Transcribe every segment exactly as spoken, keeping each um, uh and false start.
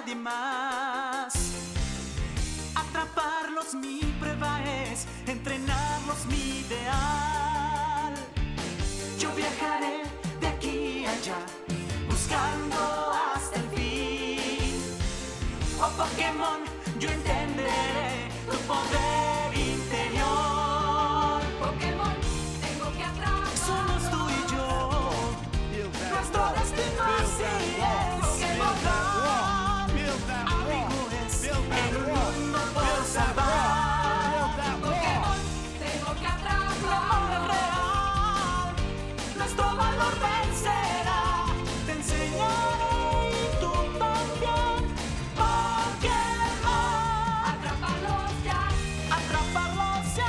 nadie más. Atraparlos mi prueba es, entrenarlos mi ideal. Yo viajaré de aquí a allá, buscando hasta el fin. Oh Pokémon, yo entenderé tu poder interior. Pokémon, tengo que atrapar. Somos tú y yo, nuestro destino así es. Pokémon, amigo es, en un mundo por salvar. Pokémon, tengo que atraparlo real. Nuestro valor vencerá, te enseñaré y tú también. Pokémon, atraparlos ya, atraparlos ya.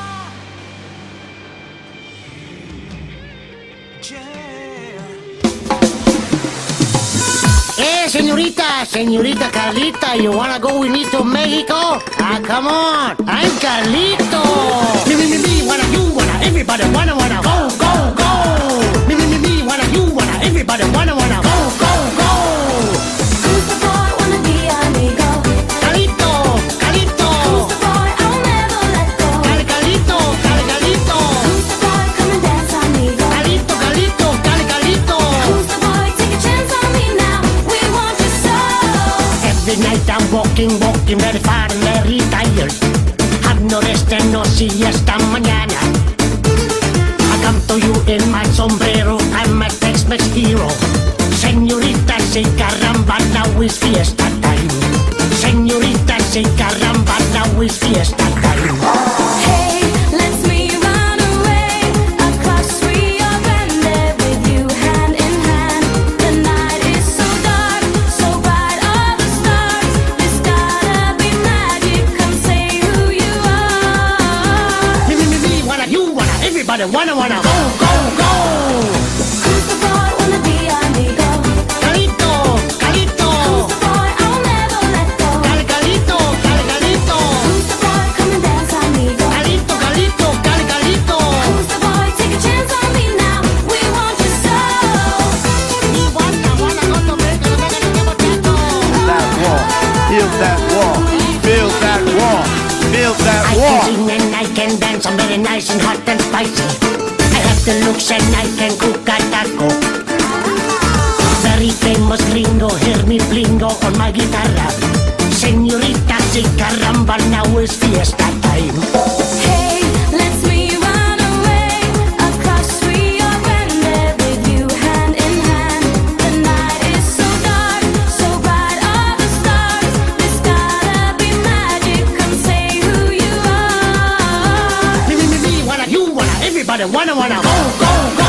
Yeah. Eh, señorita, señorita Carlita, you wanna go with me to Mexico? Ah, come on, I'm Carlito. Me, me, me, me, wanna, you wanna, everybody wanna, wanna, go, go, go. Me, me, me, me, wanna, you wanna, everybody wanna, wanna, go, go, go. Who's the boy, wanna be amigo? Carlito, Carlito. Who's the boy, I'll never let go? Cal, Carlito, Cal, Carlito. Who's the boy, come and dance, amigo? Carlito, Carlito, Cal, Carlito. Who's the boy, take a chance on me now, we want you so. Every night I'm walking, walking very far and very tired. Have no rest and no siesta mañana. I come to you in my sombrero, I'm a Tex-Mex hero. Señorita, say caramba, now is fiesta time. Señorita, say caramba, now is fiesta time. Hey, let's me run away across Rio Grande with you hand in hand. The night is so dark, so bright all the stars. There's gotta be magic, come say who you are. Me, me, me, me, wanna, you wanna, everybody wanna, wanna, go, go, go. Who's the boy, wanna be amigo? Carlito, Carlito. Who's the boy, I'll never let go? Cal, Carlito, Cal, Carlito. Who's the boy, come and dance, amigo? Carlito, Carlito, Cal, Carlito. Who's the boy, take a chance on me now, we want you so. That wall, feel that wall, feel that wall, feel that I wall. can sing and I can dance, I'm very nice and hot and spicy. I have the looks and I can cook a taco. Very famous gringo, hear me blingo on my guitarra. Señorita, si caramba, now is fiesta time. Hey, let's me run away across Rio Grande with you hand in hand. The night is so dark, so bright all the stars. There's gotta be magic, come say who you are. Me, me, me, me, wanna, you wanna, everybody wanna, wanna, go, go, go.